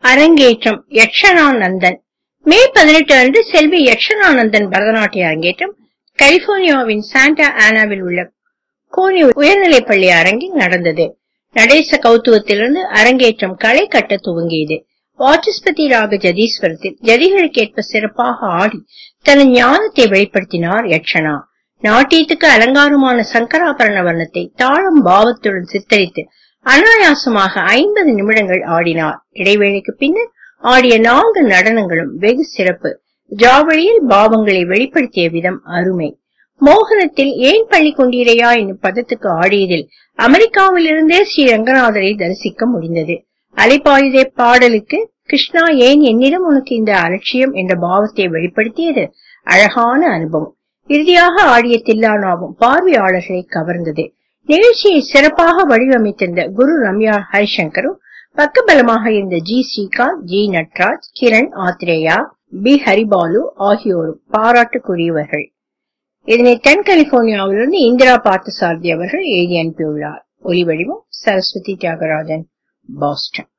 அரங்கேற்றம் யக்ஷனானந்தன். மே 18 அன்று செல்வி யக்ஷனானந்தன் பரதநாட்டிய அரங்கேற்றம் கலிபோர்னியாவின் சாண்டா ஆனாவில் உள்ள கோனி உயர்நிலைப்பள்ளி அரங்கில் நடந்தது. நடேச கௌத்துவத்திலிருந்து அரங்கேற்றம் களை கட்ட துவங்கியது. வாசஸ்பதி ராக ஜதீஸ்வரத்தில் ஜதிகளுக்கேற்ப சிறப்பாக ஆடி தனது ஞானத்தை வெளிப்படுத்தினார் யக்ஷனா. நாட்டியத்துக்கு அலங்காரமான சங்கராபரண வர்ணத்தை தாளம் பாவத்துடன் சித்தரித்து அனாயாசமாக 50 நிமிடங்கள் ஆடினார். இடைவேளைக்கு பின்னர் ஆடிய 4 நடனங்களும் வெகு சிறப்பு. ஜாவளியில் பாவங்களை வெளிப்படுத்திய விதம் அருமை. மோகனத்தில் ஏன் பள்ளி கொண்டீரையா என்னும் பதத்துக்கு ஆடியதில் அமெரிக்காவிலிருந்தே ஸ்ரீ ரங்கநாதரை தரிசிக்க முடிந்தது. அலைப்பாயுதே பாடலுக்கு கிருஷ்ணா ஏன் என்னிடம் உனக்கு இந்த அலட்சியம் என்ற பாவத்தை வெளிப்படுத்தியது அழகான அனுபவம். இறுதியாக ஆடிய தில்லானாவும் பார்வையாளர்களை கவர்ந்தது. நிகழ்ச்சியை சிறப்பாக வடிவமைத்திருந்த குரு ரம்யா ஹரிசங்கரும் பக்கபலமாக இருந்த G Srikanth, G Natraj, Kiran Athreya, P Haribalu ஆகியோரும் பாராட்டுக்குரியவர்கள். இதனை தென் கலிபோர்னியாவிலிருந்து இந்திரா பார்த்தசாரதி அவர்கள் எழுதி அனுப்பியுள்ளார். ஒலிவடிவம் சரஸ்வதி தியாகராஜன், பாஸ்டன்.